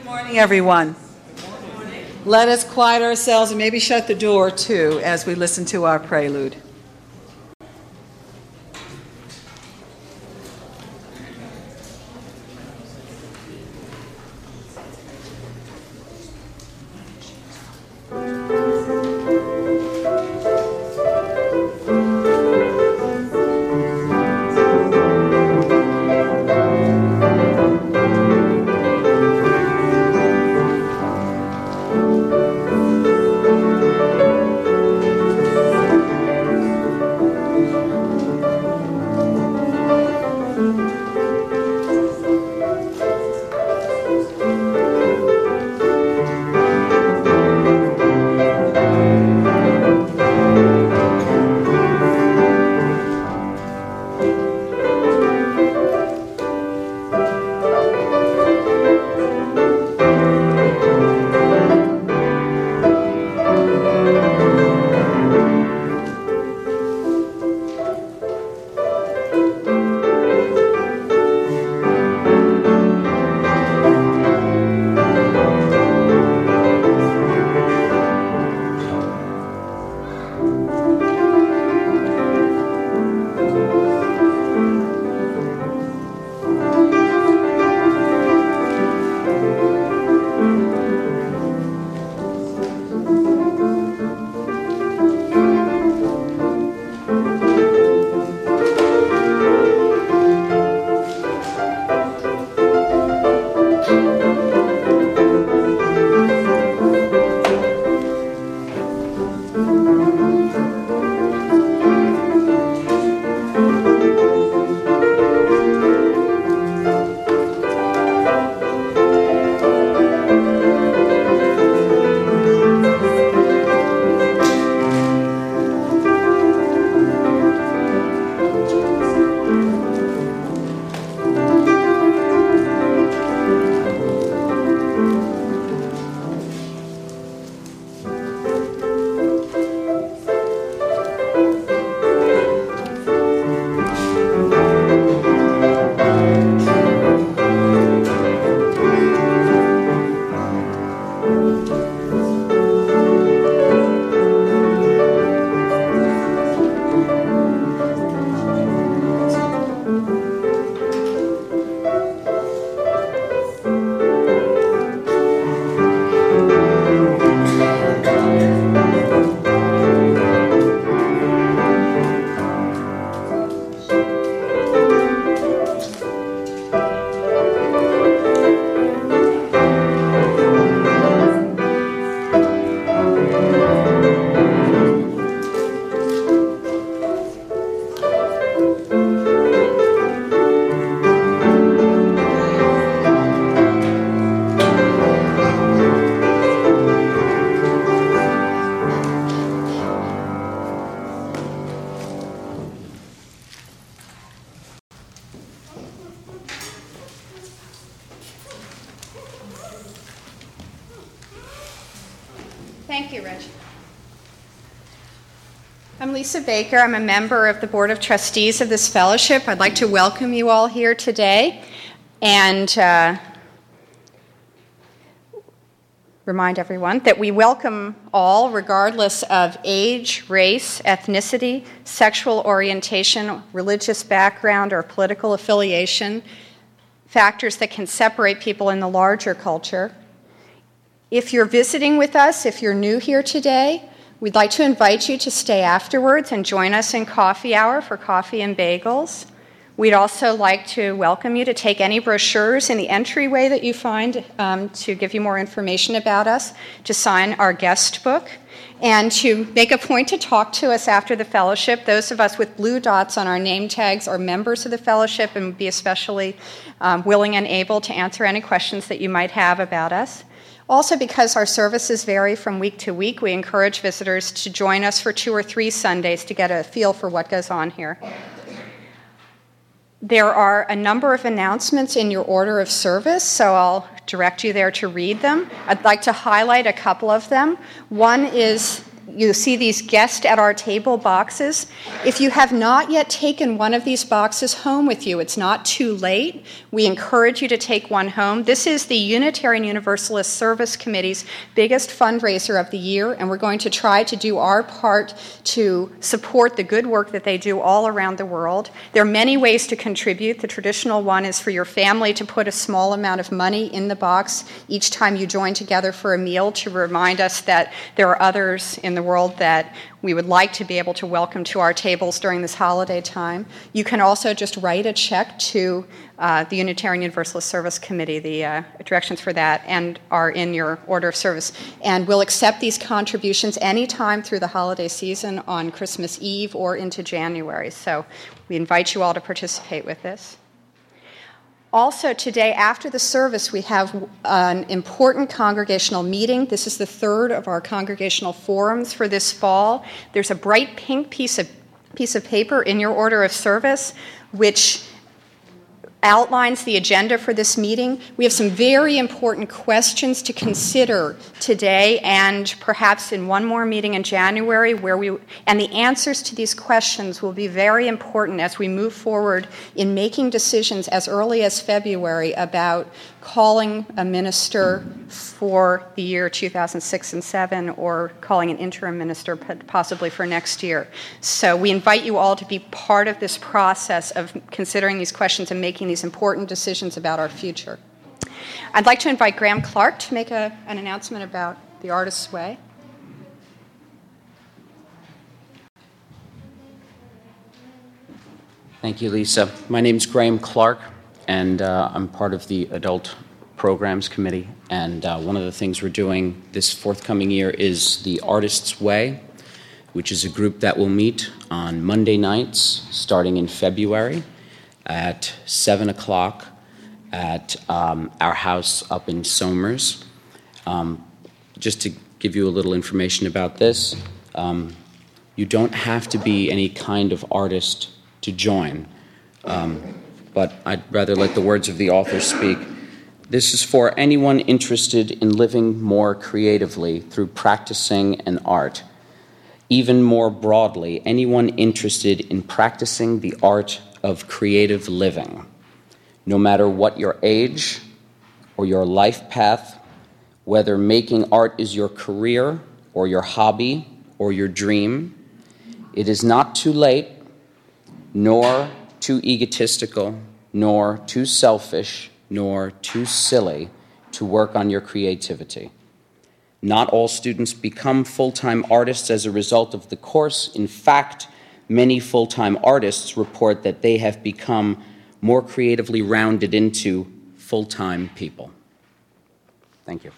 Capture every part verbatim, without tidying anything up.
Good morning, everyone. Let us quiet ourselves and maybe shut the door, too, as we listen to our prelude. Thank you, Rich. I'm Lisa Baker. I'm a member of the Board of Trustees of this fellowship. I'd like to welcome you all here today and uh, remind everyone that we welcome all, regardless of age, race, ethnicity, sexual orientation, religious background, or political affiliation, factors that can separate people in the larger culture. If you're visiting with us, if you're new here today, we'd like to invite you to stay afterwards and join us in coffee hour for coffee and bagels. We'd also like to welcome you to take any brochures in the entryway that you find um, to give you more information about us, to sign our guest book, and to make a point to talk to us after the fellowship. Those of us with blue dots on our name tags are members of the fellowship and would be especially um, willing and able to answer any questions that you might have about us. Also, because our services vary from week to week, we encourage visitors to join us for two or three Sundays to get a feel for what goes on here. There are a number of announcements in your order of service, so I'll direct you there to read them. I'd like to highlight a couple of them. One is you see these guest at our table boxes. If you have not yet taken one of these boxes home with you, it's not too late. We encourage you to take one home. This is the Unitarian Universalist Service Committee's biggest fundraiser of the year, and we're going to try to do our part to support the good work that they do all around the world. There are many ways to contribute. The traditional one is for your family to put a small amount of money in the box each time you join together for a meal to remind us that there are others in the world that we would like to be able to welcome to our tables during this holiday time. You can also just write a check to uh, the Unitarian Universalist Service Committee. The uh, directions for that and are in your order of service. And we'll accept these contributions anytime through the holiday season on Christmas Eve or into January. So we invite you all to participate with this. Also today, after the service, we have an important congregational meeting. This is the third of our congregational forums for this fall. There's a bright pink piece of, piece of paper in your order of service, which outlines the agenda for this meeting. We have some very important questions to consider today and perhaps in one more meeting in January where we and the answers to these questions will be very important as we move forward in making decisions as early as February about calling a minister for the year two thousand six and seven or calling an interim minister possibly for next year. So we invite you all to be part of this process of considering these questions and making these important decisions about our future. I'd like to invite Graham Clark to make a, an announcement about the Artist's Way. Thank you, Lisa. My name is Graham Clark, and uh, I'm part of the Adult Programs Committee. And uh, one of the things we're doing this forthcoming year is the Artist's Way, which is a group that will meet on Monday nights starting in February at seven o'clock at um, our house up in Somers. Um, just to give you a little information about this, um, you don't have to be any kind of artist to join, um, but I'd rather let the words of the author speak. This is for anyone interested in living more creatively through practicing an art. Even more broadly, anyone interested in practicing the art of creative living, no matter what your age or your life path, whether making art is your career or your hobby or your dream, it is not too late, nor too egotistical, nor too selfish, nor too silly to work on your creativity. Not all students become full-time artists as a result of the course. In fact, many full-time artists report that they have become more creatively rounded into full-time people. Thank you.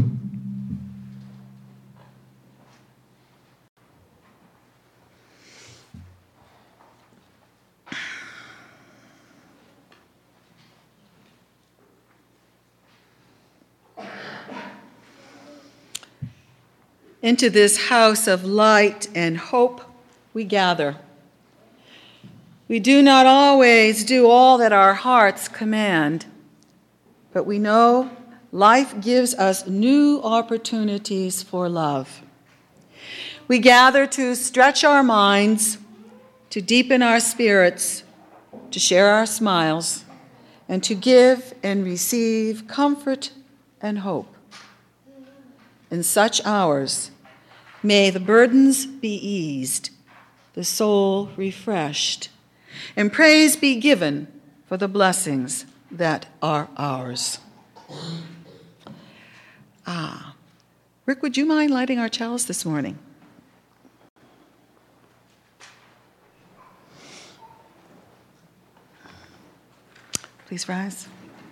Into this house of light and hope we gather. We do not always do all that our hearts command, but we know life gives us new opportunities for love. We gather to stretch our minds, to deepen our spirits, to share our smiles, and to give and receive comfort and hope. In such hours, may the burdens be eased, the soul refreshed, and praise be given for the blessings that are ours. Ah, Rick, would you mind lighting our chalice this morning? Please rise.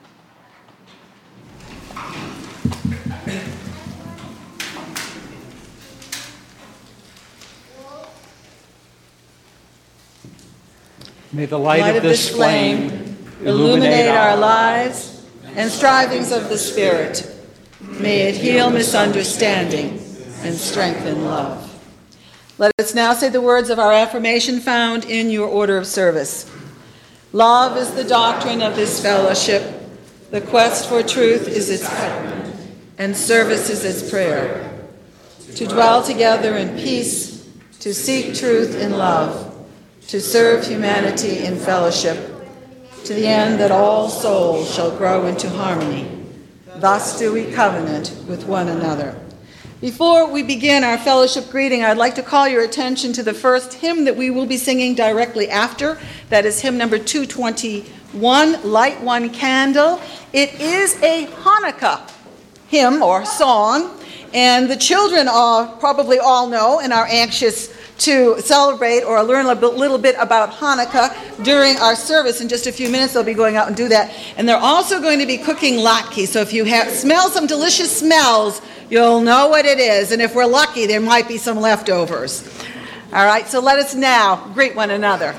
May the light, light of, of this flame, flame illuminate our lives and strivings of the Spirit. May it heal misunderstanding and strengthen love. Let us now say the words of our affirmation found in your order of service. Love is the doctrine of this fellowship. The quest for truth is its covenant, and service is its prayer. to dwell together in peace, to seek truth in love, to serve humanity in fellowship, to the end that all souls shall grow into harmony. Thus do we covenant with one another. Before we begin our fellowship greeting, I'd like to call your attention to the first hymn that we will be singing directly after. That is hymn number two twenty-one, Light One Candle. It is a Hanukkah hymn or song, and the children all, probably all know and are anxious to celebrate or learn a little bit about Hanukkah during our service. In just a few minutes, they'll be going out and do that. And they're also going to be cooking latke. So if you have, smell some delicious smells, you'll know what it is. And if we're lucky, there might be some leftovers. All right, so let us now greet one another.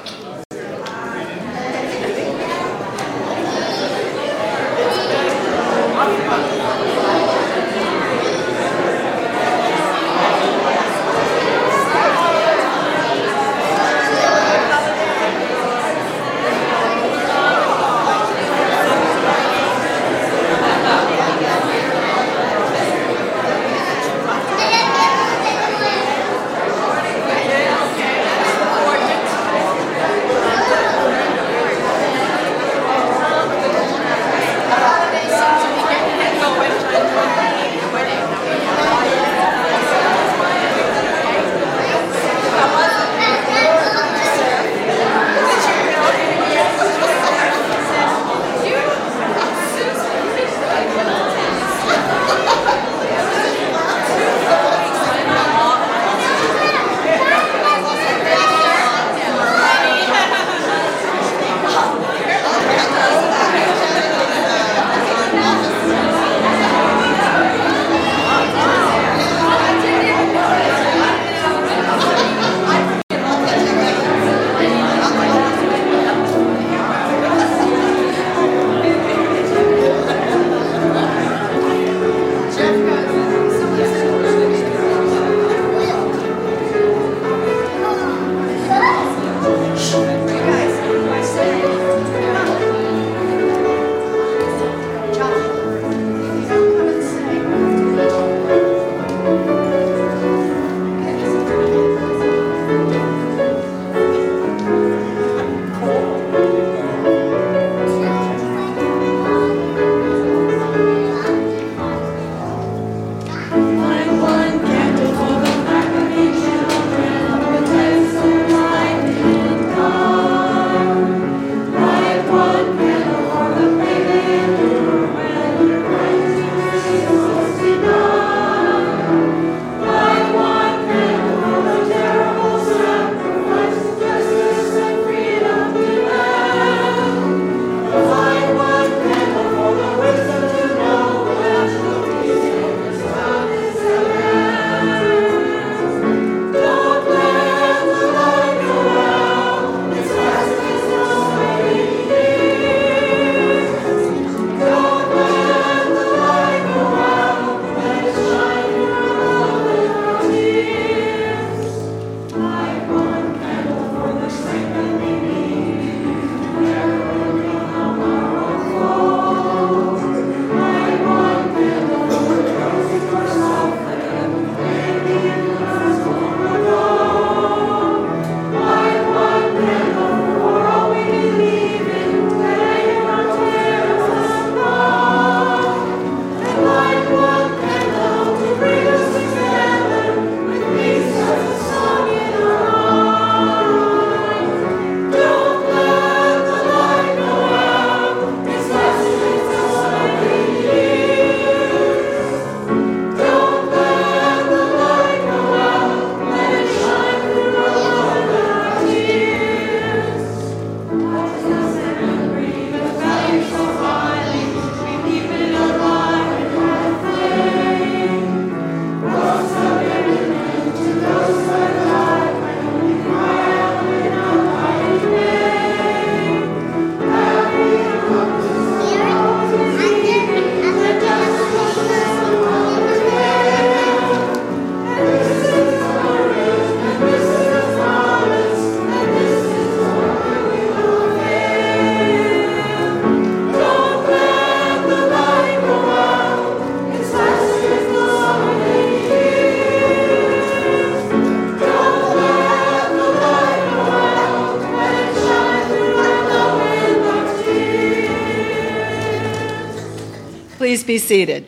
Please be seated.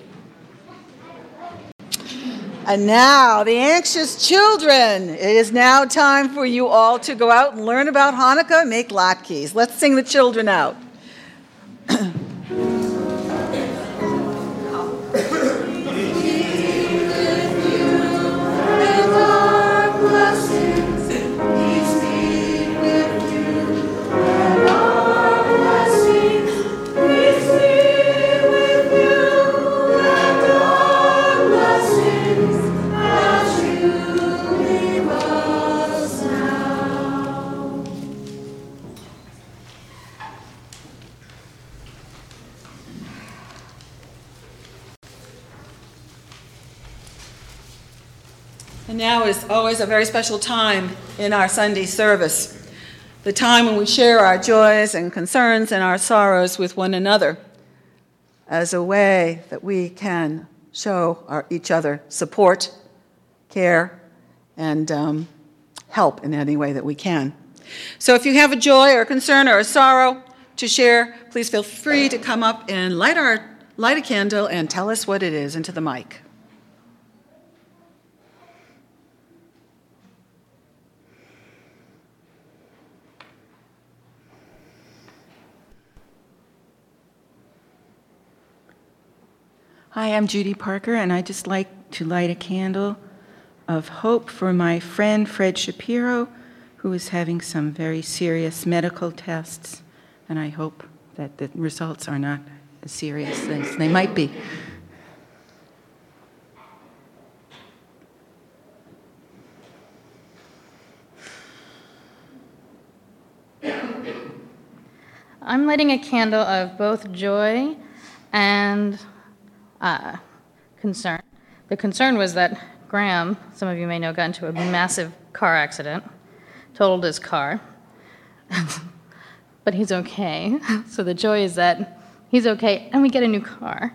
And now, the anxious children. It is now time for you all to go out and learn about Hanukkah and make latkes. Let's sing the children out. And now is always a very special time in our Sunday service, the time when we share our joys and concerns and our sorrows with one another as a way that we can show our, each other support, care, and um, help in any way that we can. So if you have a joy or a concern or a sorrow to share, please feel free to come up and light, our, light a candle and tell us what it is into the mic. Hi, I'm Judy Parker, and I'd just like to light a candle of hope for my friend Fred Shapiro, who is having some very serious medical tests, and I hope that the results are not as serious as they might be. I'm lighting a candle of both joy and Uh, concern. The concern was that Graham, some of you may know, got into a massive car accident, totaled his car, but he's okay. So the joy is that he's okay and we get a new car.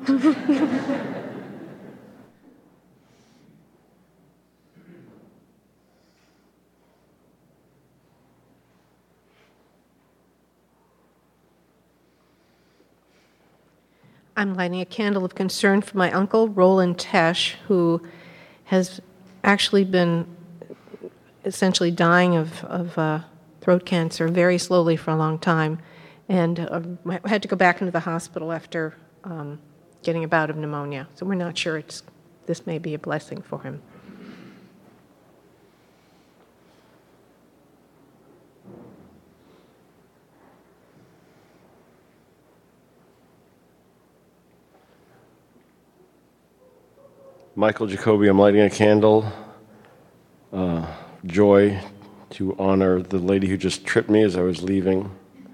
I'm lighting a candle of concern for my uncle, Roland Tesh, who has actually been essentially dying of, of uh, throat cancer very slowly for a long time, and uh, had to go back into the hospital after um, getting a bout of pneumonia. So we're not sure it's, this may be a blessing for him. Michael Jacoby, I'm lighting a candle, uh, joy, to honor the lady who just tripped me as I was leaving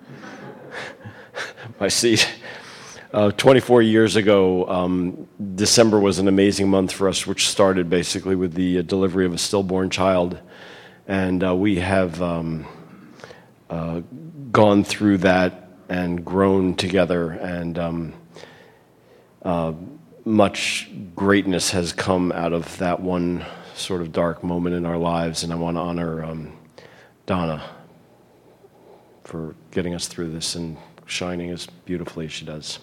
my seat. Uh, twenty-four years ago, um, December was an amazing month for us, which started basically with the uh, delivery of a stillborn child. And uh, we have um, uh, gone through that and grown together, and um, uh, much greatness has come out of that one sort of dark moment in our lives, and I want to honor um, Donna for getting us through this and shining as beautifully as she does.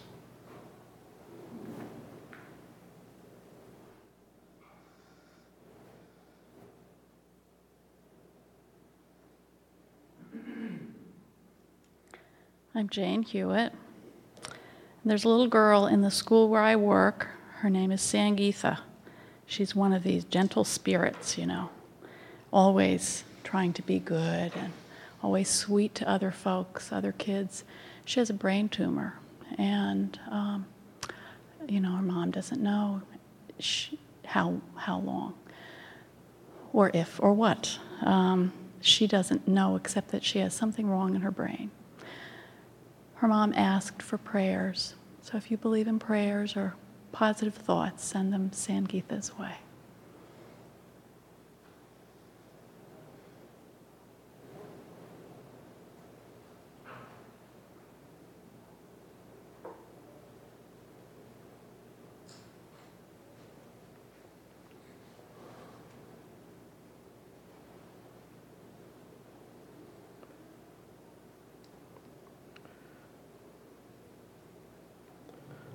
I'm Jane Hewitt. There's a little girl in the school where I work. Her name is Sangeetha. She's one of these gentle spirits, you know, always trying to be good and always sweet to other folks, other kids. She has a brain tumor, and, um, you know, her mom doesn't know she, how, how long or if or what. Um, she doesn't know except that she has something wrong in her brain. Her mom asked for prayers, so if you believe in prayers or positive thoughts, send them Sangeetha's way.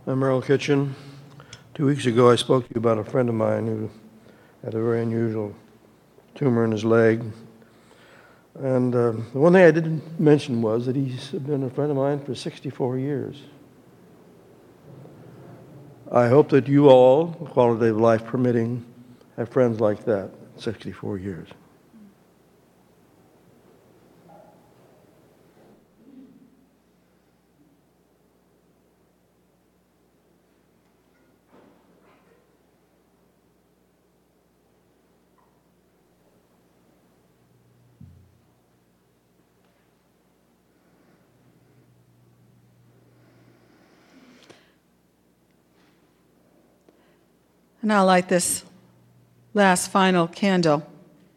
I'm Merrill Kitchen. Two weeks ago, I spoke to you about a friend of mine who had a very unusual tumor in his leg. And uh, the one thing I didn't mention was that he's been a friend of mine for sixty-four years. I hope that you all, quality of life permitting, have friends like that, sixty-four years. And I'll light this last final candle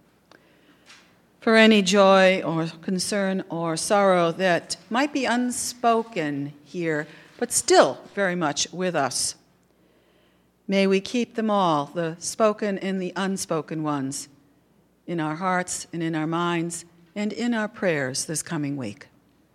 for any joy or concern or sorrow that might be unspoken here, but still very much with us. May we keep them all, the spoken and the unspoken ones, in our hearts and in our minds and in our prayers this coming week.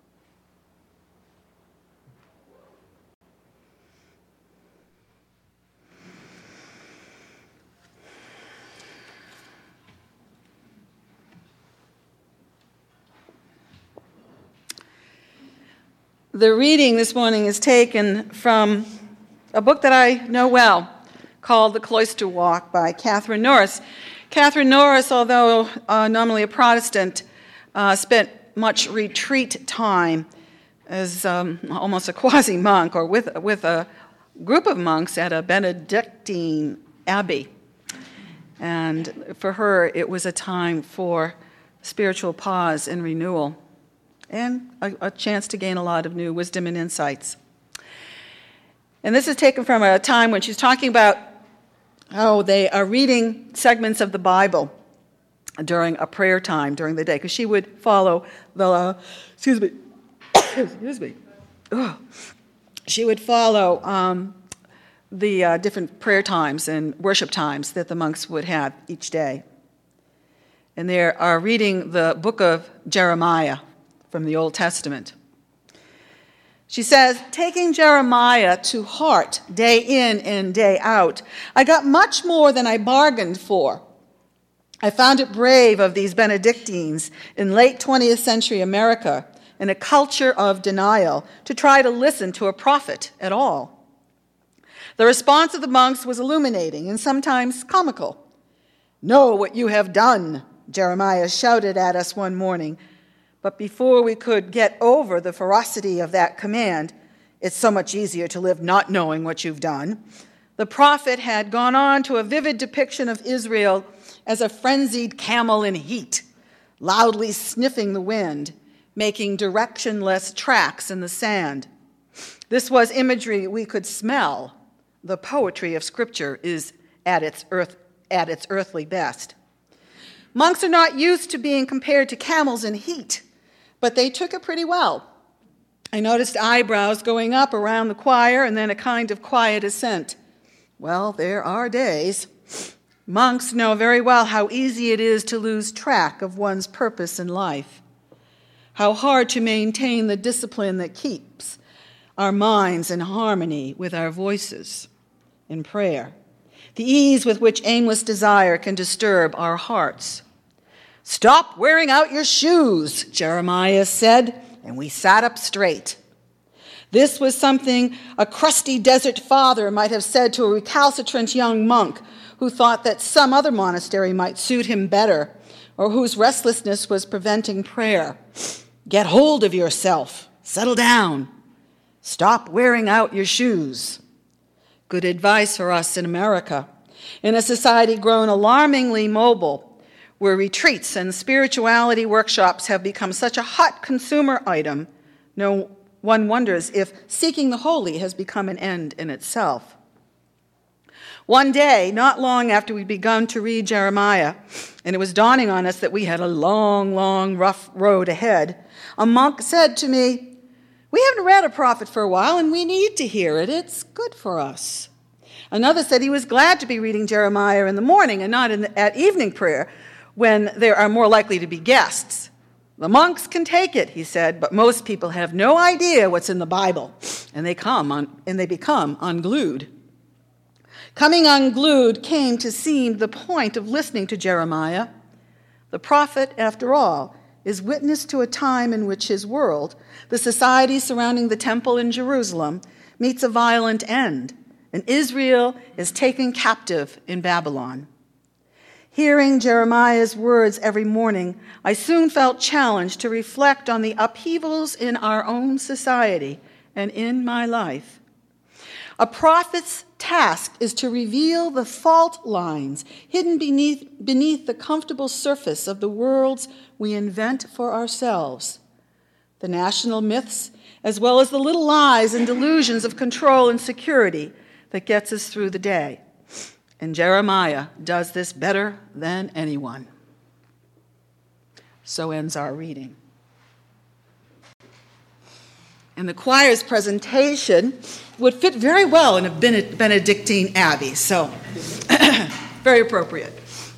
The reading this morning is taken from a book that I know well called The Cloister Walk by Catherine Norris. Catherine Norris, although uh, nominally a Protestant, uh, spent much retreat time as um, almost a quasi-monk or with, with a group of monks at a Benedictine abbey. And for her, it was a time for spiritual pause and renewal, and a, a chance to gain a lot of new wisdom and insights. And this is taken from a time when she's talking about how they are reading segments of the Bible during a prayer time during the day, because she would follow the, uh, excuse me, excuse me, Ugh. she would follow um, the uh, different prayer times and worship times that the monks would have each day. And they are reading the book of Jeremiah from the Old Testament. She says, taking Jeremiah to heart day in and day out, I got much more than I bargained for. I found it brave of these Benedictines in late twentieth century America, in a culture of denial, to try to listen to a prophet at all. The response of the monks was illuminating and sometimes comical. Know what you have done, Jeremiah shouted at us one morning. But before we could get over the ferocity of that command, it's so much easier to live not knowing what you've done, the prophet had gone on to a vivid depiction of Israel as a frenzied camel in heat, loudly sniffing the wind, making directionless tracks in the sand. This was imagery we could smell. The poetry of Scripture is at its earth, at its earthly best. Monks are not used to being compared to camels in heat, but they took it pretty well. I noticed eyebrows going up around the choir and then a kind of quiet assent. Well, there are days. Monks know very well how easy it is to lose track of one's purpose in life, how hard to maintain the discipline that keeps our minds in harmony with our voices in prayer, the ease with which aimless desire can disturb our hearts. Stop wearing out your shoes, Jeremiah said, and we sat up straight. This was something a crusty desert father might have said to a recalcitrant young monk who thought that some other monastery might suit him better, or whose restlessness was preventing prayer. Get hold of yourself. Settle down. Stop wearing out your shoes. Good advice for us in America, in a society grown alarmingly mobile, where retreats and spirituality workshops have become such a hot consumer item, no one wonders if seeking the holy has become an end in itself. One day, not long after we'd begun to read Jeremiah, and it was dawning on us that we had a long, long, rough road ahead, a monk said to me, "We haven't read a prophet for a while, and we need to hear it. It's good for us." Another said he was glad to be reading Jeremiah in the morning and not in the, at evening prayer, when there are more likely to be guests. The monks can take it, he said, but most people have no idea what's in the Bible, and they come un- and they become unglued. Coming unglued came to seem the point of listening to Jeremiah. The prophet, after all, is witness to a time in which his world, the society surrounding the temple in Jerusalem, meets a violent end, and Israel is taken captive in Babylon. Hearing Jeremiah's words every morning, I soon felt challenged to reflect on the upheavals in our own society and in my life. A prophet's task is to reveal the fault lines hidden beneath, beneath the comfortable surface of the worlds we invent for ourselves. The national myths, as well as the little lies and delusions of control and security that gets us through the day. And Jeremiah does this better than anyone. So ends our reading. And the choir's presentation would fit very well in a Benedictine abbey, so very appropriate.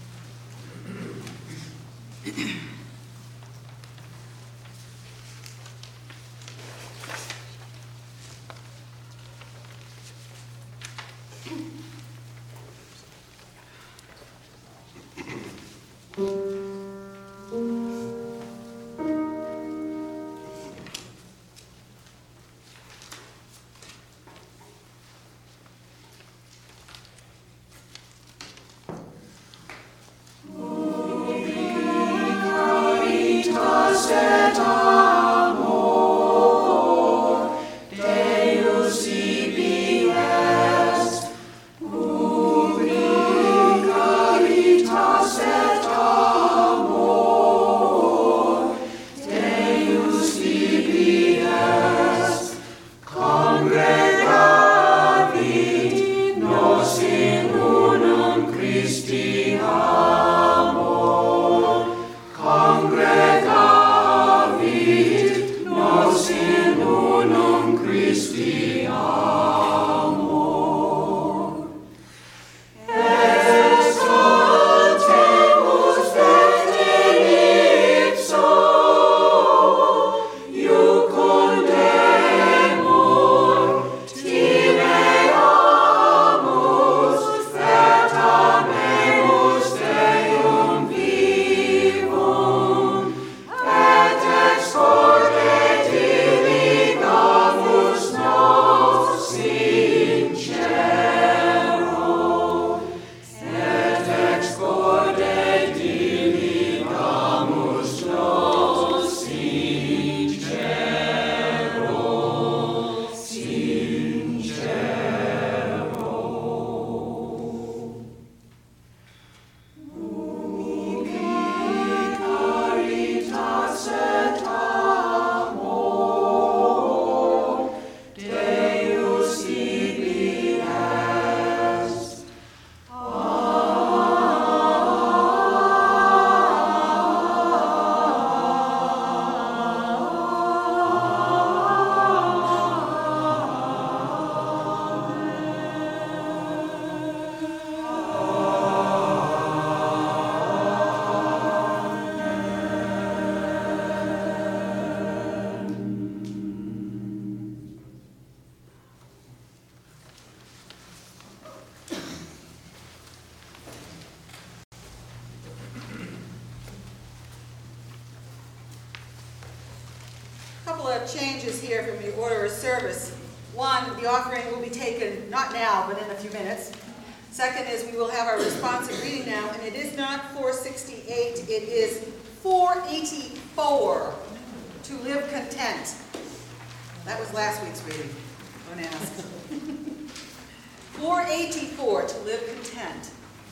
Couple of changes here from the order of service. One, the offering will be taken not now, but in a few minutes. Second is we will have our responsive reading now, and it is not four sixty-eight, it is four eighty-four, to live content. That was last week's reading, don't ask. four eighty-four, to live content.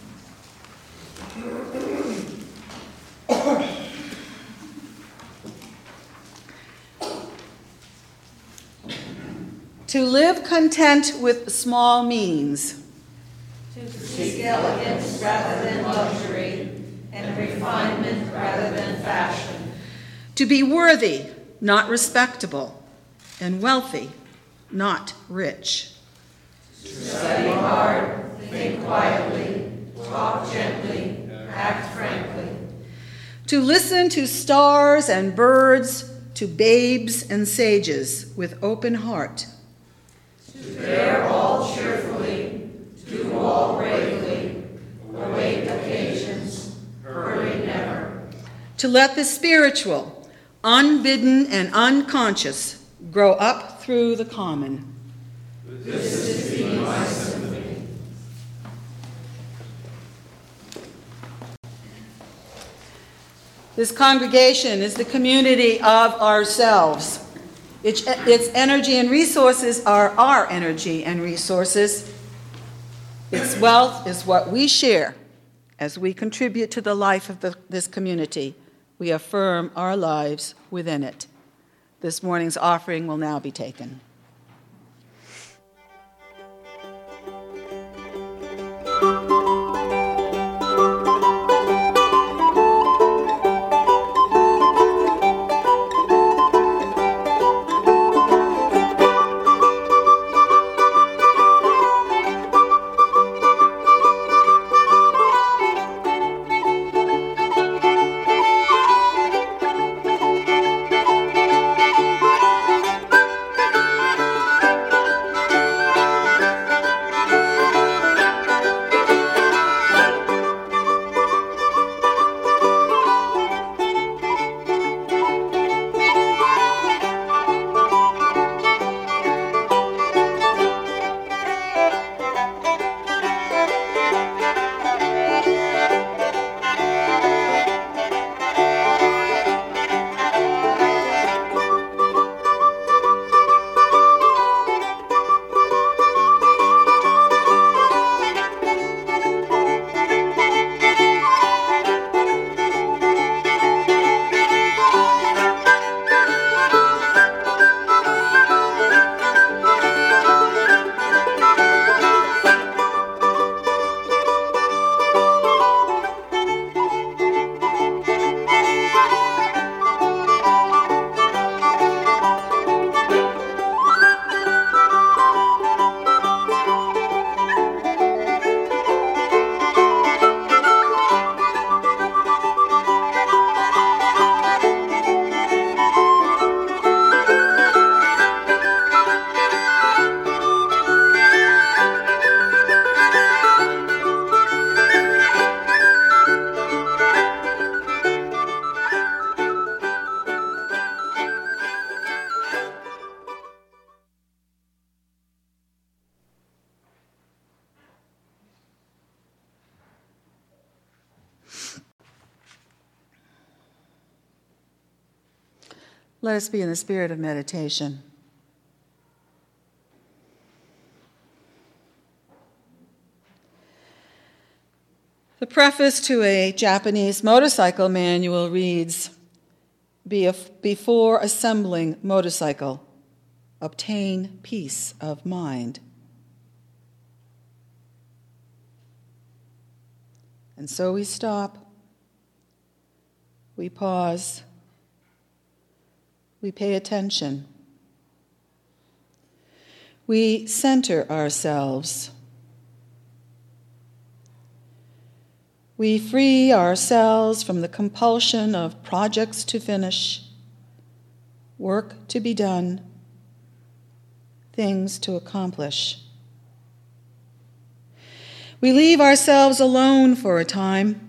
To live content with small means. To seek elegance rather than luxury, and refinement rather than fashion. To be worthy, not respectable, and wealthy, not rich. To study hard, think quietly, talk gently, act frankly. to listen to stars and birds, to babes and sages with open heart, to bear all cheerfully, do all bravely, await occasions, hurry never. To let the spiritual, unbidden and unconscious, grow up through the common. This is the my symphony. This congregation is the community of ourselves. Its, its energy and resources are our energy and resources. Its wealth is what we share as we contribute to the life of the, this community. We affirm our lives within it. This morning's offering will now be taken. Let us be in the spirit of meditation. The preface to a Japanese motorcycle manual reads, "Before assembling motorcycle, obtain peace of mind." And so we stop, we pause, we pay attention. We center ourselves. We free ourselves from the compulsion of projects to finish, work to be done, things to accomplish. We leave ourselves alone for a time.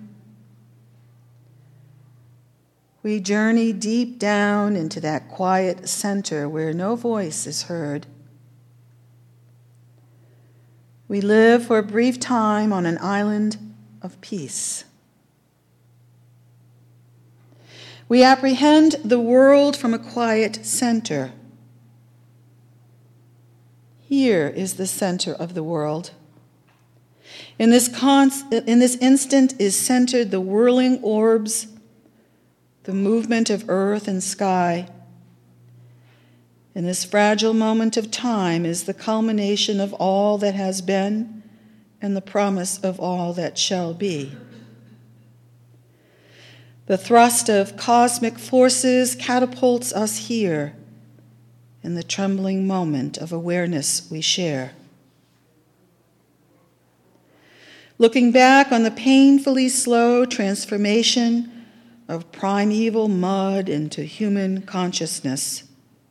We journey deep down into that quiet center where no voice is heard. We live for a brief time on an island of peace. We apprehend the world from a quiet center. Here is the center of the world. In this, cons- in this instant is centered the whirling orbs, the movement of earth and sky. In this fragile moment of time is the culmination of all that has been and the promise of all that shall be. The thrust of cosmic forces catapults us here in the trembling moment of awareness we share. Looking back on the painfully slow transformation of primeval mud into human consciousness,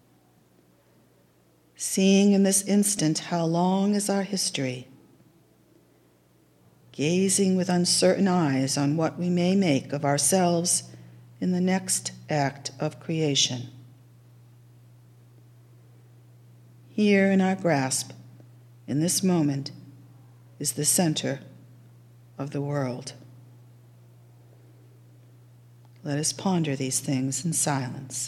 seeing in this instant how long is our history, gazing with uncertain eyes on what we may make of ourselves in the next act of creation. Here in our grasp, in this moment, is the center of the world. Let us ponder these things in silence.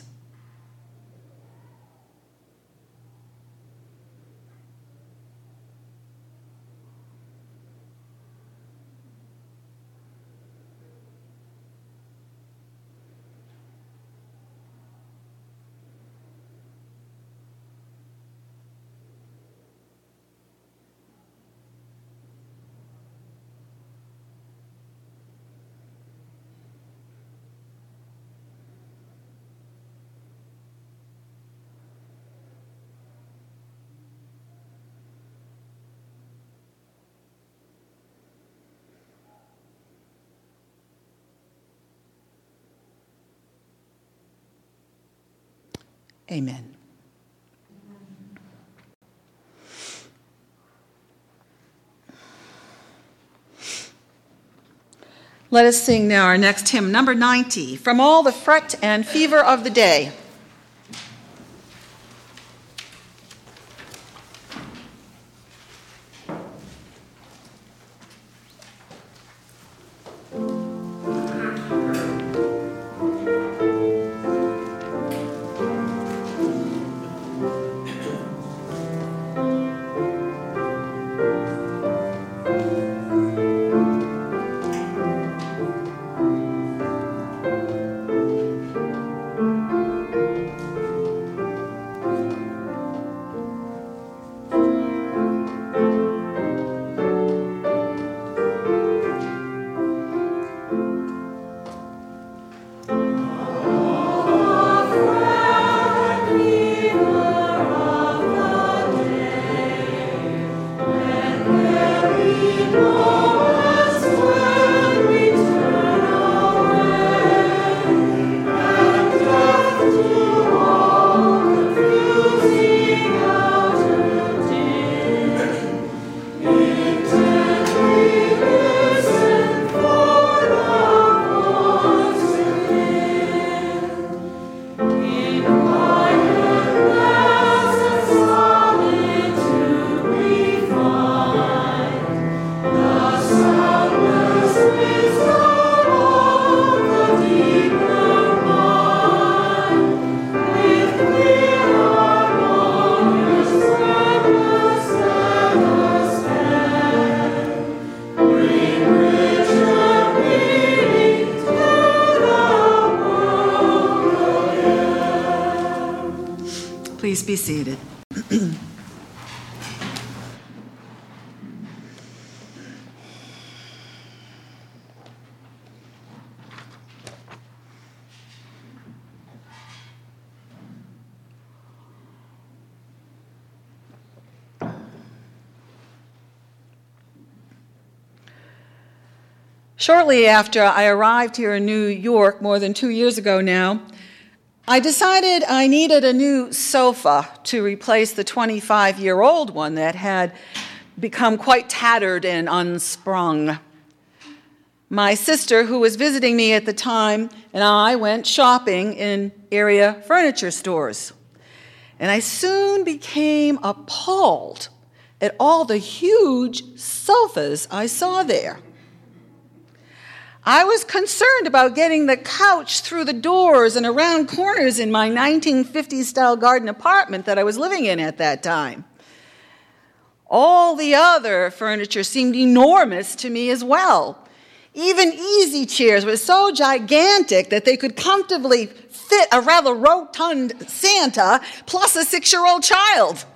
Amen. Let us sing now our next hymn, number ninety, From All the Fret and Fever of the Day. Please be seated. Shortly after I arrived here in New York, more than two years ago now, I decided I needed a new sofa to replace the twenty-five-year-old one that had become quite tattered and unsprung. My sister, who was visiting me at the time, and I went shopping in area furniture stores. And I soon became appalled at all the huge sofas I saw there. I was concerned about getting the couch through the doors and around corners in my nineteen fifties-style garden apartment that I was living in at that time. All the other furniture seemed enormous to me as well. Even easy chairs were so gigantic that they could comfortably fit a rather rotund Santa plus a six-year-old child.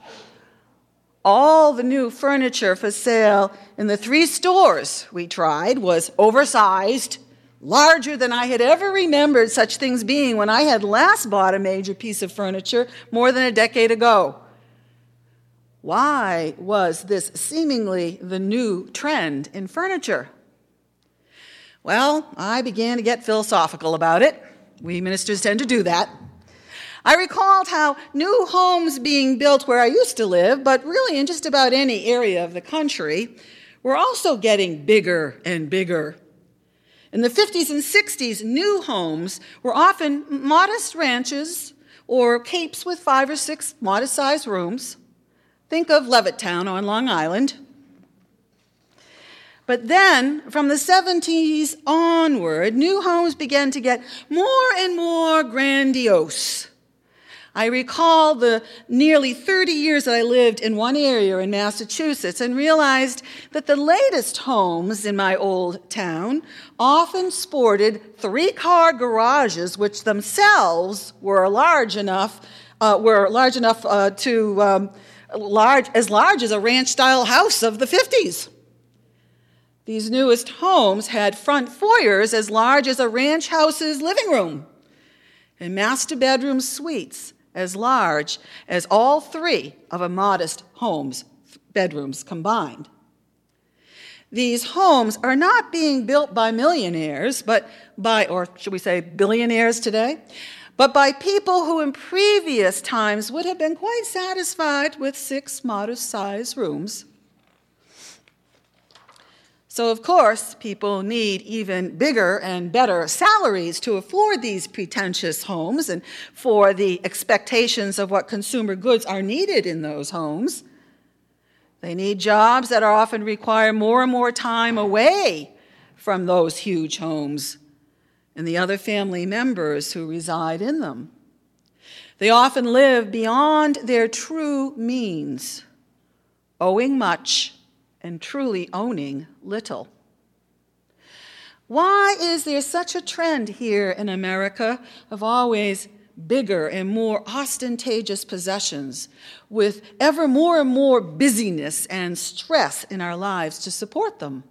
All the new furniture for sale in the three stores we tried was oversized, larger than I had ever remembered such things being when I had last bought a major piece of furniture more than a decade ago. Why was this seemingly the new trend in furniture? Well, I began to get philosophical about it. We ministers tend to do that. I recalled how new homes being built where I used to live, but really in just about any area of the country, were also getting bigger and bigger. In the fifties and sixties, new homes were often modest ranches or capes with five or six modest-sized rooms. Think of Levittown on Long Island. But then, from the seventies onward, new homes began to get more and more grandiose. I recall the nearly thirty years that I lived in one area in Massachusetts and realized that the latest homes in my old town often sported three-car garages, which themselves were large enough, uh, were large enough uh, to um, large as large as a ranch-style house of the fifties. These newest homes had front foyers as large as a ranch house's living room, and master bedroom suites as large as all three of a modest home's bedrooms combined. These homes are not being built by millionaires, but by, or should we say billionaires today, but by people who in previous times would have been quite satisfied with six modest-sized rooms. So, of course, people need even bigger and better salaries to afford these pretentious homes and for the expectations of what consumer goods are needed in those homes. They need jobs that are often require more and more time away from those huge homes and the other family members who reside in them. They often live beyond their true means, owing much and truly owning little. Why is there such a trend here in America of always bigger and more ostentatious possessions, with ever more and more busyness and stress in our lives to support them?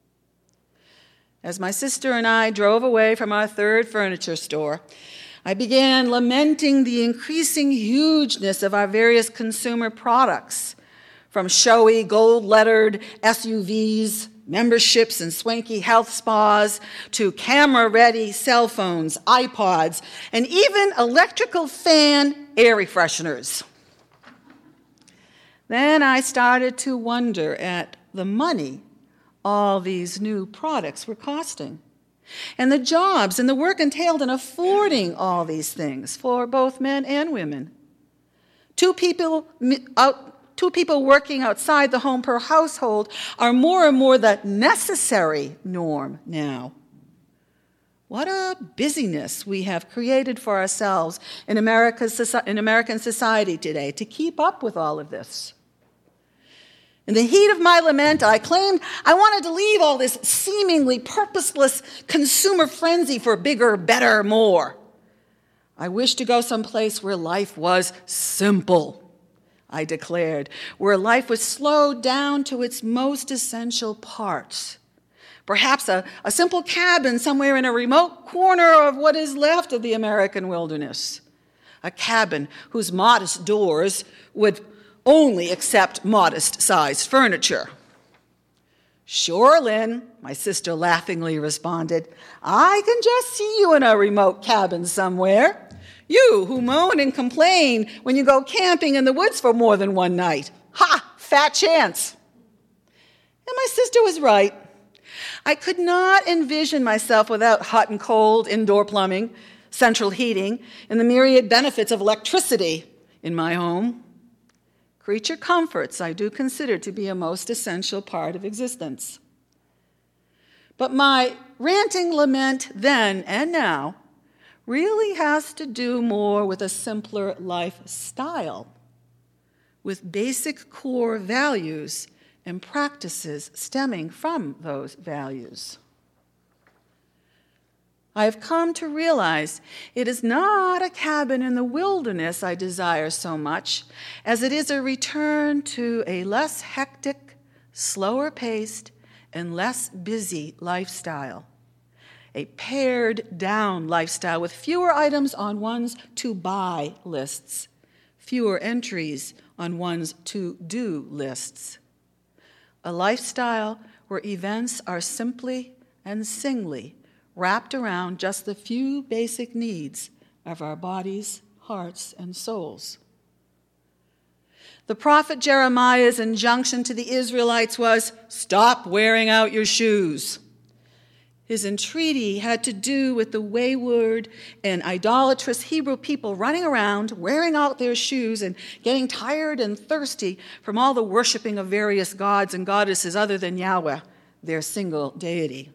As my sister and I drove away from our third furniture store, I began lamenting the increasing hugeness of our various consumer products, from showy gold-lettered S U Vs, memberships and swanky health spas, to camera-ready cell phones, iPods, and even electrical fan air fresheners. Then I started to wonder at the money all these new products were costing, and the jobs and the work entailed in affording all these things for both men and women. Two people out Two people working outside the home per household are more and more the necessary norm now. What a busyness we have created for ourselves in America's, in American society today to keep up with all of this. In the heat of my lament, I claimed I wanted to leave all this seemingly purposeless consumer frenzy for bigger, better, more. I wished to go someplace where life was simple, I declared, where life was slowed down to its most essential parts. Perhaps a, a simple cabin somewhere in a remote corner of what is left of the American wilderness. A cabin whose modest doors would only accept modest-sized furniture. Sure, Lynn, my sister laughingly responded. I can just see you in a remote cabin somewhere. You who moan and complain when you go camping in the woods for more than one night. Ha! Fat chance. And my sister was right. I could not envision myself without hot and cold indoor plumbing, central heating, and the myriad benefits of electricity in my home. Creature comforts I do consider to be a most essential part of existence. But my ranting lament then and now really has to do more with a simpler lifestyle, with basic core values and practices stemming from those values. I have come to realize it is not a cabin in the wilderness I desire so much as it is a return to a less hectic, slower-paced, and less busy lifestyle. A pared-down lifestyle with fewer items on one's to-buy lists, fewer entries on one's to-do lists. A lifestyle where events are simply and singly wrapped around just the few basic needs of our bodies, hearts, and souls. The prophet Jeremiah's injunction to the Israelites was, "Stop wearing out your shoes." His entreaty had to do with the wayward and idolatrous Hebrew people running around, wearing out their shoes and getting tired and thirsty from all the worshiping of various gods and goddesses other than Yahweh, their single deity.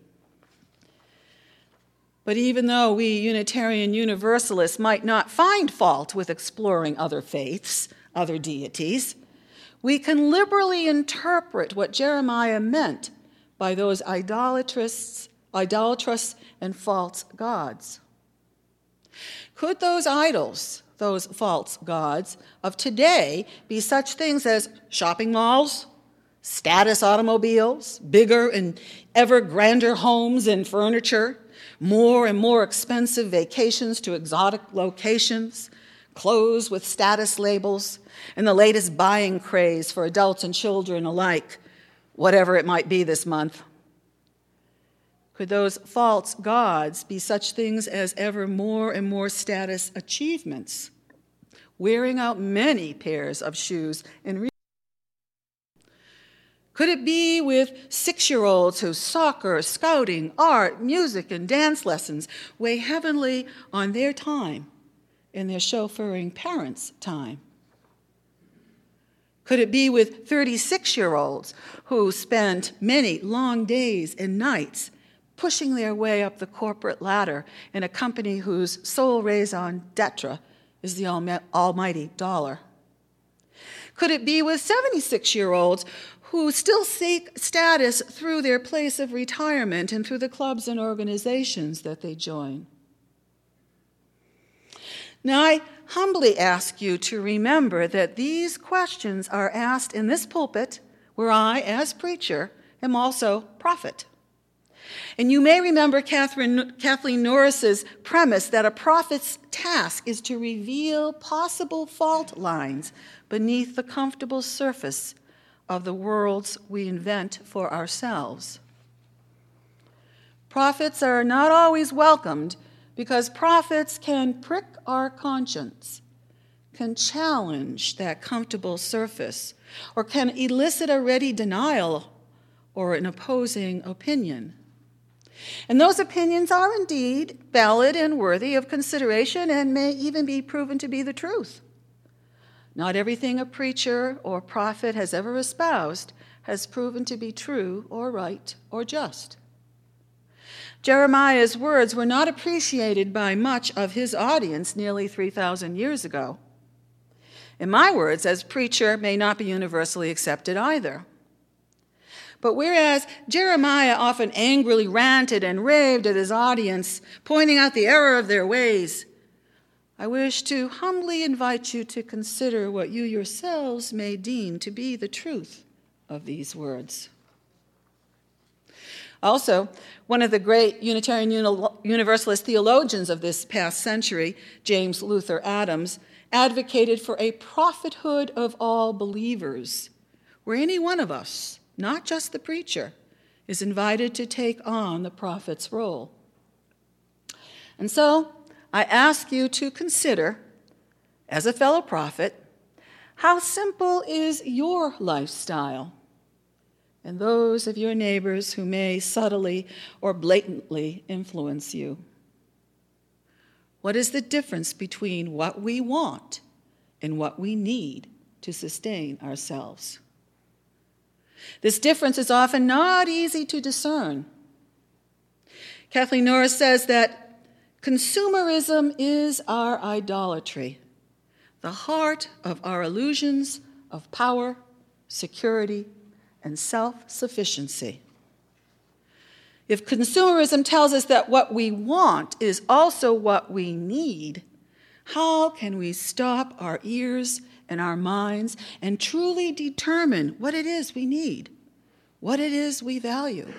But even though we Unitarian Universalists might not find fault with exploring other faiths, other deities, we can liberally interpret what Jeremiah meant by those idolatrous, idolatrous and false gods. Could those idols, those false gods of today, be such things as shopping malls, status automobiles, bigger and ever grander homes and furniture, more and more expensive vacations to exotic locations, clothes with status labels, and the latest buying craze for adults and children alike, whatever it might be this month? Could those false gods be such things as ever more and more status achievements, wearing out many pairs of shoes and re- Could it be with six-year-olds whose soccer, scouting, art, music, and dance lessons weigh heavily on their time and their chauffeuring parents' time? Could it be with thirty-six-year-olds who spend many long days and nights pushing their way up the corporate ladder in a company whose sole raison d'etre is the almighty dollar? Could it be with seventy-six-year-olds who still seek status through their place of retirement and through the clubs and organizations that they join? Now, I humbly ask you to remember that these questions are asked in this pulpit, where I, as preacher, am also prophet. And you may remember Catherine, Kathleen Norris's premise that a prophet's task is to reveal possible fault lines beneath the comfortable surface of the worlds we invent for ourselves. Prophets are not always welcomed because prophets can prick our conscience, can challenge that comfortable surface, or can elicit a ready denial or an opposing opinion. And those opinions are indeed valid and worthy of consideration and may even be proven to be the truth. Not everything a preacher or prophet has ever espoused has proven to be true or right or just. Jeremiah's words were not appreciated by much of his audience nearly three thousand years ago. And my words as preacher may not be universally accepted either. But whereas Jeremiah often angrily ranted and raved at his audience, pointing out the error of their ways, I wish to humbly invite you to consider what you yourselves may deem to be the truth of these words. Also, one of the great Unitarian Universalist theologians of this past century, James Luther Adams, advocated for a prophethood of all believers, where any one of us, not just the preacher, is invited to take on the prophet's role. And so, I ask you to consider, as a fellow prophet, how simple is your lifestyle and those of your neighbors who may subtly or blatantly influence you? What is the difference between what we want and what we need to sustain ourselves? This difference is often not easy to discern. Kathleen Norris says that consumerism is our idolatry, the heart of our illusions of power, security, and self-sufficiency. If consumerism tells us that what we want is also what we need, how can we stop our ears and our minds and truly determine what it is we need, what it is we value?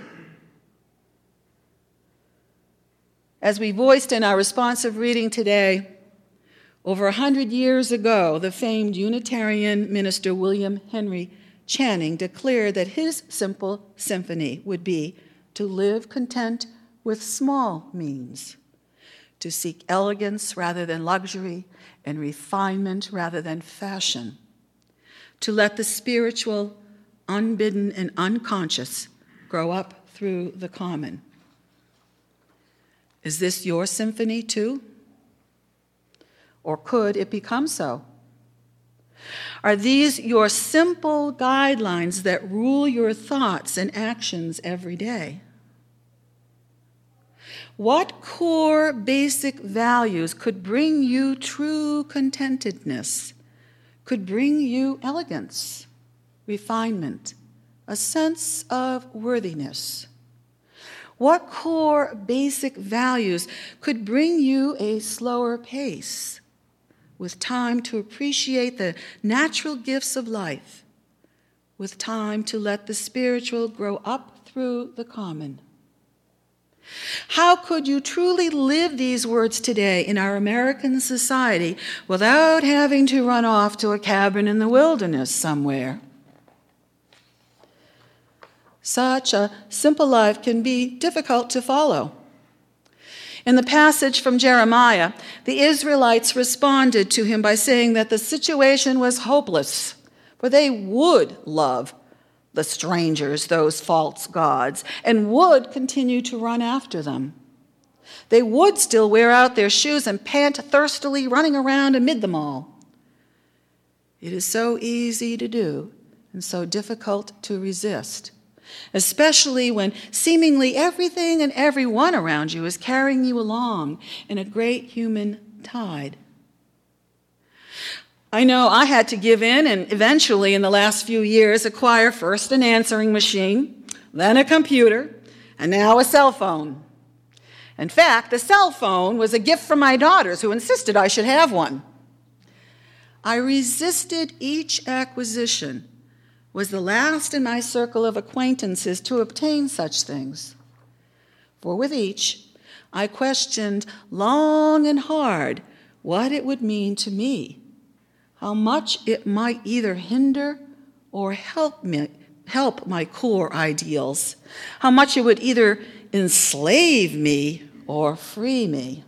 As we voiced in our responsive reading today, over a hundred years ago, the famed Unitarian minister William Henry Channing declared that his simple symphony would be to live content with small means, to seek elegance rather than luxury and refinement rather than fashion, to let the spiritual, unbidden and unconscious grow up through the common. Is this your symphony too? Or could it become so? Are these your simple guidelines that rule your thoughts and actions every day? What core basic values could bring you true contentedness, could bring you elegance, refinement, a sense of worthiness? What core basic values could bring you a slower pace, with time to appreciate the natural gifts of life, with time to let the spiritual grow up through the common? How could you truly live these words today in our American society without having to run off to a cabin in the wilderness somewhere? Such a simple life can be difficult to follow. In the passage from Jeremiah, the Israelites responded to him by saying that the situation was hopeless, for they would love the strangers, those false gods, and would continue to run after them. They would still wear out their shoes and pant thirstily, running around amid them all. It is so easy to do and so difficult to resist, especially when seemingly everything and everyone around you is carrying you along in a great human tide. I know I had to give in and eventually, in the last few years, acquire first an answering machine, then a computer, and now a cell phone. In fact, the cell phone was a gift from my daughters, who insisted I should have one. I resisted each acquisition, was the last in my circle of acquaintances to obtain such things. For with each, I questioned long and hard what it would mean to me, how much it might either hinder or help me, help my core ideals, how much it would either enslave me or free me.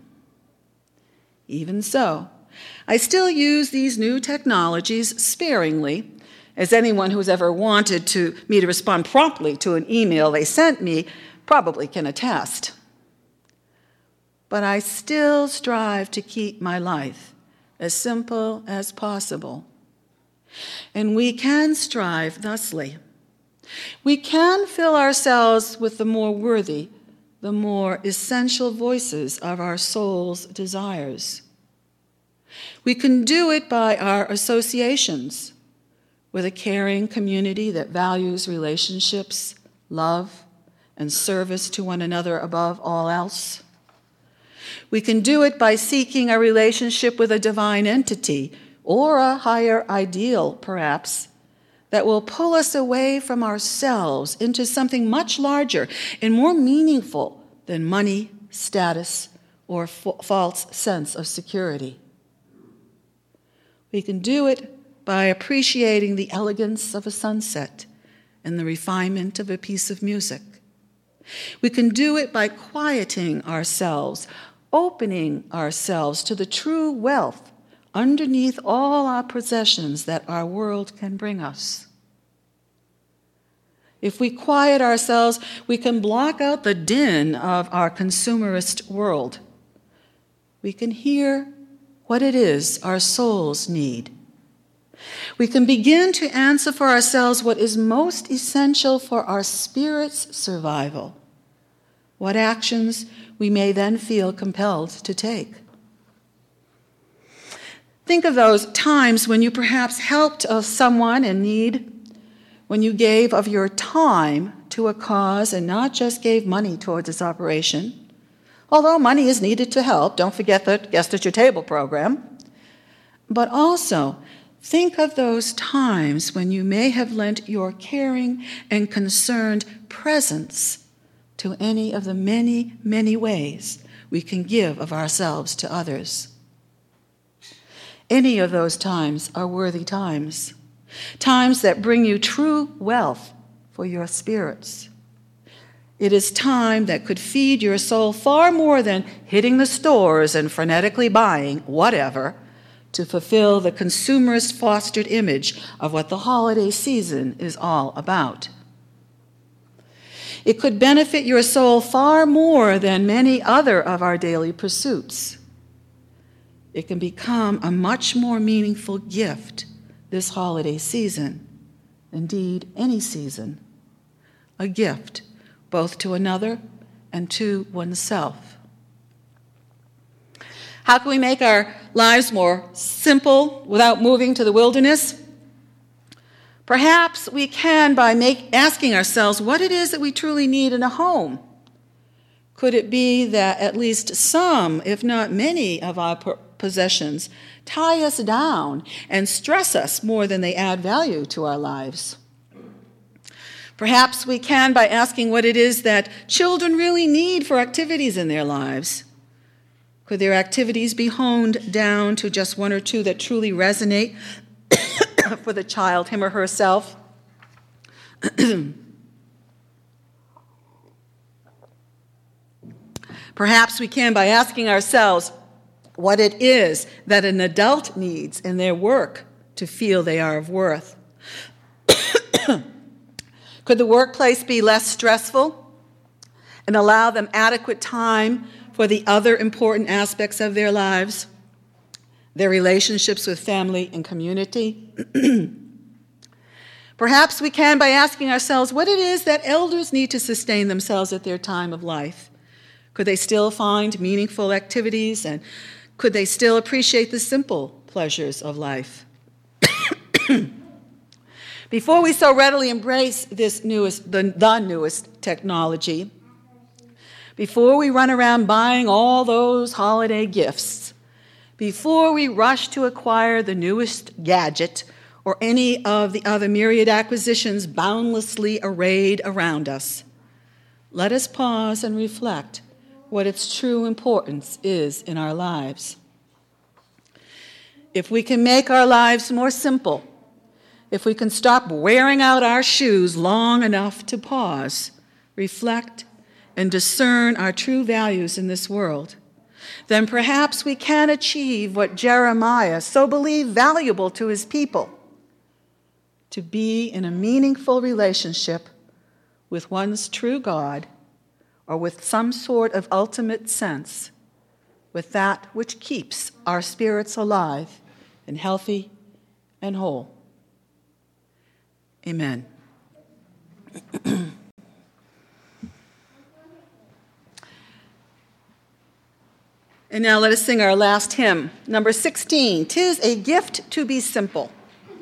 Even so, I still use these new technologies sparingly, as anyone who's ever wanted to, me to respond promptly to an email they sent me probably can attest. But I still strive to keep my life as simple as possible. And we can strive thusly. We can fill ourselves with the more worthy, the more essential voices of our soul's desires. We can do it by our associations with a caring community that values relationships, love, and service to one another above all else. We can do it by seeking a relationship with a divine entity or a higher ideal, perhaps, that will pull us away from ourselves into something much larger and more meaningful than money, status, or fa- false sense of security. We can do it by appreciating the elegance of a sunset and the refinement of a piece of music. We can do it by quieting ourselves, opening ourselves to the true wealth underneath all our possessions that our world can bring us. If we quiet ourselves, we can block out the din of our consumerist world. We can hear what it is our souls need. We can begin to answer for ourselves what is most essential for our spirit's survival, what actions we may then feel compelled to take. Think of those times when you perhaps helped someone in need, when you gave of your time to a cause and not just gave money towards its operation. Although money is needed to help, don't forget the Guest at Your Table program. But also, think of those times when you may have lent your caring and concerned presence to any of the many, many ways we can give of ourselves to others. Any of those times are worthy times, times that bring you true wealth for your spirits. It is time that could feed your soul far more than hitting the stores and frenetically buying whatever to fulfill the consumerist fostered image of what the holiday season is all about. It could benefit your soul far more than many other of our daily pursuits. It can become a much more meaningful gift this holiday season, indeed any season, a gift both to another and to oneself. How can we make our lives more simple without moving to the wilderness? Perhaps we can by make, asking ourselves what it is that we truly need in a home. Could it be that at least some, if not many, of our possessions tie us down and stress us more than they add value to our lives? Perhaps we can by asking what it is that children really need for activities in their lives. Could their activities be honed down to just one or two that truly resonate for the child, him or herself? Perhaps we can by asking ourselves what it is that an adult needs in their work to feel they are of worth. Could the workplace be less stressful and allow them adequate time for the other important aspects of their lives, their relationships with family and community? Perhaps we can by asking ourselves what it is that elders need to sustain themselves at their time of life. Could they still find meaningful activities, and could they still appreciate the simple pleasures of life? Before we so readily embrace this newest, the, the newest technology, before we run around buying all those holiday gifts, before we rush to acquire the newest gadget or any of the other myriad acquisitions boundlessly arrayed around us, let us pause and reflect what its true importance is in our lives. If we can make our lives more simple, if we can stop wearing out our shoes long enough to pause, reflect, and discern our true values in this world, then perhaps we can achieve what Jeremiah so believed valuable to his people: to be in a meaningful relationship with one's true God, or with some sort of ultimate sense, with that which keeps our spirits alive and healthy and whole. Amen. And now let us sing our last hymn, number sixteen, "'Tis a Gift to be Simple."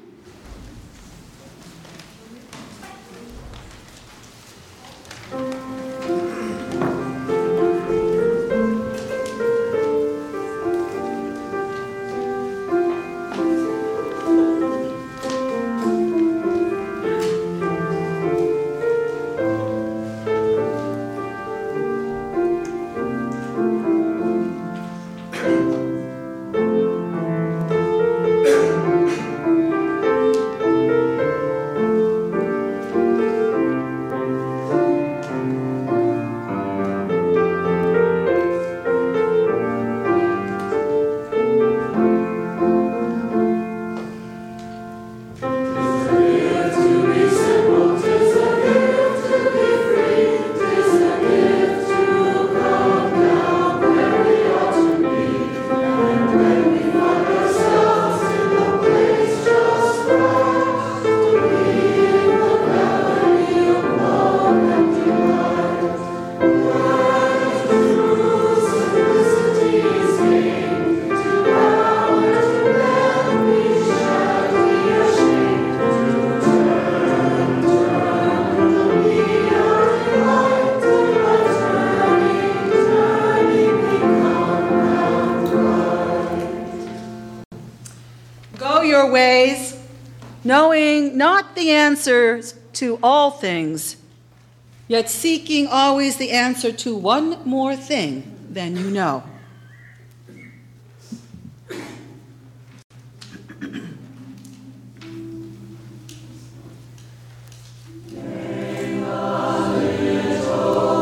Knowing not the answers to all things, yet seeking always the answer to one more thing than you know. Take a little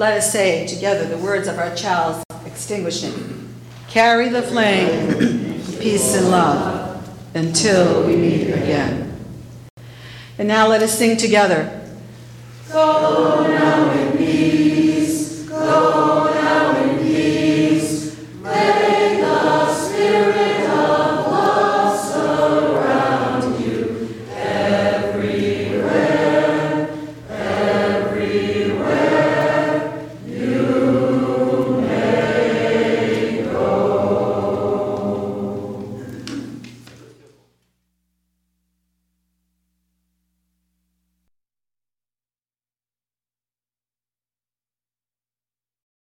let us say together the words of our child's extinguishing. Carry the flame, peace and love, until we meet again. And now let us sing together. Go now.